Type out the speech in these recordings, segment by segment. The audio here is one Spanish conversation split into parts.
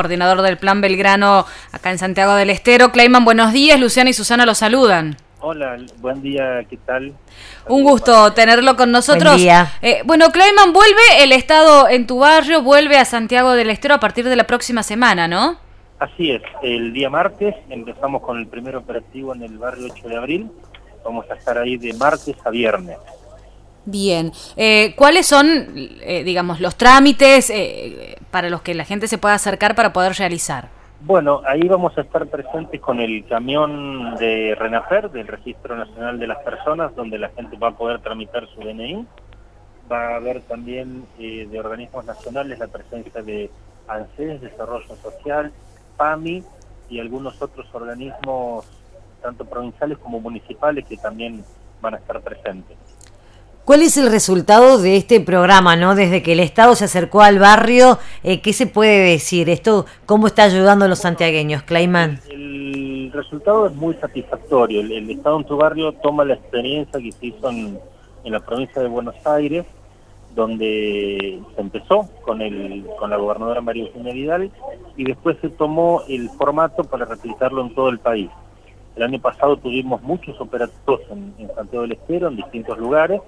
coordinador del Plan Belgrano acá en Santiago del Estero. Clayman, buenos días. Luciana y Susana los saludan. Hola, buen día, ¿qué tal? Un gusto tenerlo con nosotros. Buen día. Bueno, Clayman, vuelve el Estado en tu barrio, vuelve a Santiago del Estero a partir de la próxima semana, ¿no? Así es, el día martes empezamos con el primer operativo en el barrio 8 de abril. Vamos a estar ahí de martes a viernes. Bien. ¿Cuáles son, digamos, los trámites para los que la gente se pueda acercar para poder realizar? Bueno, ahí vamos a estar presentes con el camión de RENAPER, del Registro Nacional de las Personas, donde la gente va a poder tramitar su DNI. Va a haber también de organismos nacionales la presencia de ANSES, Desarrollo Social, PAMI y algunos otros organismos, tanto provinciales como municipales, que también van a estar presentes. ¿Cuál es el resultado de este programa, no? Desde que el Estado se acercó al barrio, ¿qué se puede decir? ¿Esto cómo está ayudando a los santiagueños, Clayman? El resultado es muy satisfactorio. El Estado en tu barrio toma la experiencia que se hizo en la provincia de Buenos Aires, donde se empezó con la gobernadora María Eugenia Vidal, y después se tomó el formato para replicarlo en todo el país. El año pasado tuvimos muchos operativos en Santiago del Estero, en distintos lugares,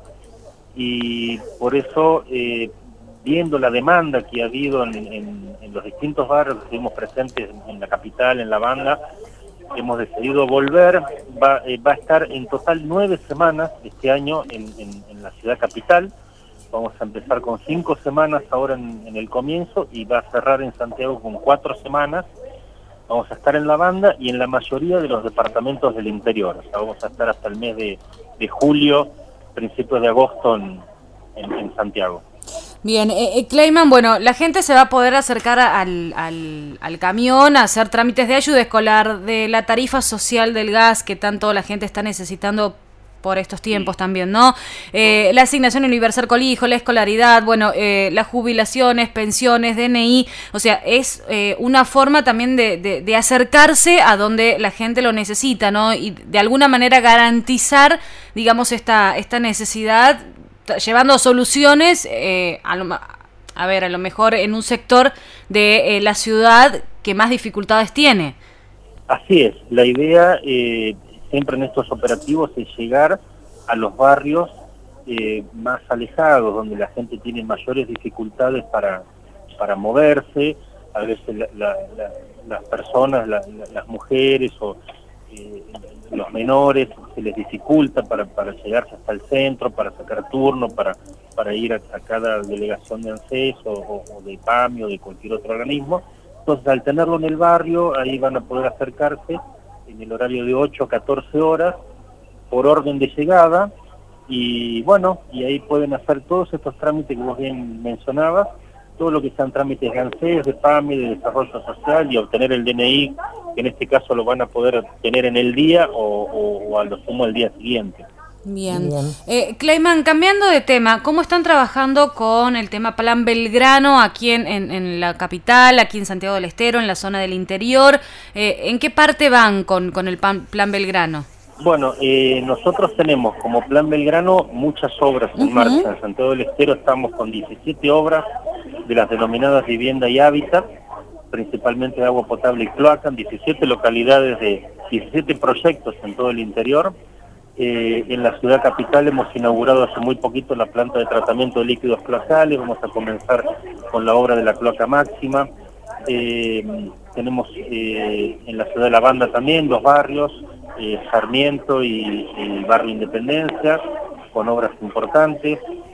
y por eso, viendo la demanda que ha habido en los distintos barrios que estuvimos presentes en la capital, en la banda, hemos decidido volver. Va a estar en total 9 semanas este año en la ciudad capital. Vamos a empezar con 5 semanas ahora en el comienzo, y va a cerrar en Santiago con 4 semanas. Vamos a estar en la banda y en la mayoría de los departamentos del interior. O sea, vamos a estar hasta el mes de julio, principios de agosto en Santiago. Bien, Clayman, bueno, la gente se va a poder acercar al camión a hacer trámites de ayuda escolar, de la tarifa social del gas que tanto la gente está necesitando por estos tiempos también, ¿no? La asignación universal colegio, la escolaridad, bueno, las jubilaciones, pensiones, DNI, o sea, es una forma también de acercarse a donde la gente lo necesita, ¿no? Y de alguna manera garantizar, digamos, esta necesidad, llevando soluciones, a lo mejor en un sector de la ciudad que más dificultades tiene. Así es, la idea siempre en estos operativos es llegar a los barrios más alejados, donde la gente tiene mayores dificultades para moverse. A veces las personas, las mujeres o los menores, se les dificulta para llegarse hasta el centro, para sacar turno, para ir a cada delegación de ANSES o de PAMI o de cualquier otro organismo. Entonces, al tenerlo en el barrio, ahí van a poder acercarse en el horario de 8 a 14 horas, por orden de llegada, y bueno, y ahí pueden hacer todos estos trámites que vos bien mencionabas, todo lo que sean trámites de ANSES, de PAMI, de Desarrollo Social, y obtener el DNI, que en este caso lo van a poder tener en el día o a lo sumo el día siguiente. Bien. Clayman, cambiando de tema, ¿cómo están trabajando con el tema Plan Belgrano aquí en la capital, aquí en Santiago del Estero, en la zona del interior? ¿En qué parte van con el Plan Belgrano? Bueno, nosotros tenemos como Plan Belgrano muchas obras en marcha. En Santiago del Estero estamos con 17 obras de las denominadas vivienda y hábitat, principalmente de agua potable y cloaca, en 17 localidades de 17 proyectos en todo el interior. En la ciudad capital hemos inaugurado hace muy poquito la planta de tratamiento de líquidos cloacales. Vamos a comenzar con la obra de la cloaca máxima. Tenemos en la ciudad de La Banda también 2 barrios, Sarmiento y el barrio Independencia, con obras importantes.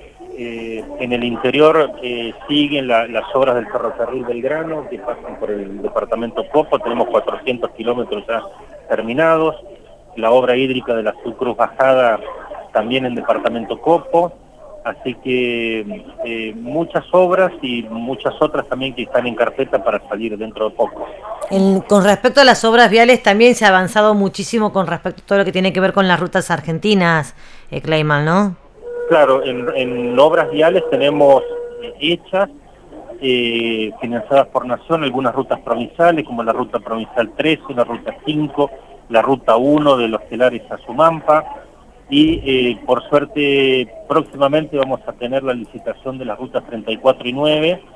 En el interior siguen las obras del ferrocarril Belgrano, que pasan por el departamento Copo. Tenemos 400 kilómetros ya terminados. La obra hídrica de la Subcruz Bajada también en departamento Copo. Así que muchas obras y muchas otras también que están en carpeta para salir dentro de poco. Con respecto a las obras viales, también se ha avanzado muchísimo con respecto a todo lo que tiene que ver con las rutas argentinas, Clayman, ¿no? Claro, en obras viales tenemos hechas, financiadas por Nación, algunas rutas provinciales, como la ruta provincial 13, la ruta 5, la ruta 1 de Los Telares a Sumampa, y por suerte próximamente vamos a tener la licitación de las rutas 34 y 9,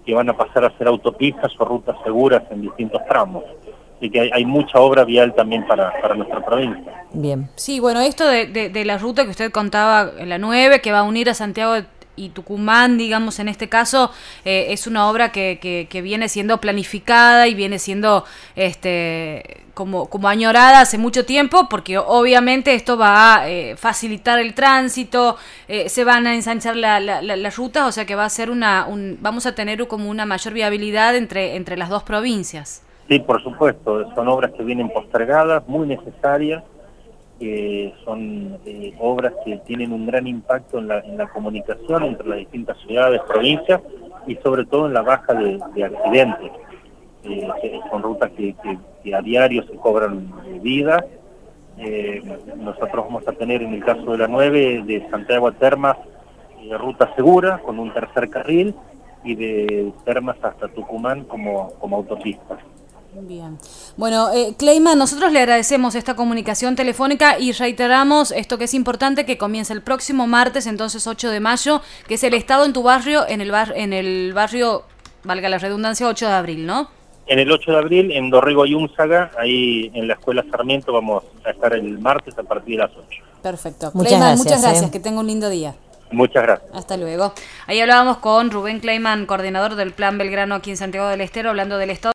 que van a pasar a ser autopistas o rutas seguras en distintos tramos. Así que hay mucha obra vial también para nuestra provincia. Bien. Sí, bueno, esto de la ruta que usted contaba, la 9, que va a unir a Santiago y Tucumán, digamos, en este caso, es una obra que viene siendo planificada y viene siendo como añorada hace mucho tiempo, porque obviamente esto va a facilitar el tránsito, se van a ensanchar las rutas, o sea que va a ser vamos a tener como una mayor viabilidad entre las dos provincias. Sí, por supuesto, son obras que vienen postergadas, muy necesarias, son obras que tienen un gran impacto en la comunicación entre las distintas ciudades, provincias y sobre todo en la baja de accidentes. Son rutas que a diario se cobran vidas. Nosotros vamos a tener en el caso de la 9 de Santiago a Termas ruta segura con un tercer carril y de Termas hasta Tucumán como autopista. Bien. Bueno, Clayman, nosotros le agradecemos esta comunicación telefónica y reiteramos esto que es importante, que comienza el próximo martes, entonces 8 de mayo, que es el estado en tu barrio, en el barrio, valga la redundancia, 8 de abril, ¿no? En el 8 de abril, en Dorrego y Úmsaga, ahí en la Escuela Sarmiento, vamos a estar el martes a partir de las 8. Perfecto. Clayman, muchas gracias, que tenga un lindo día. Muchas gracias. Hasta luego. Ahí hablábamos con Rubén Clayman, coordinador del Plan Belgrano aquí en Santiago del Estero, hablando del estado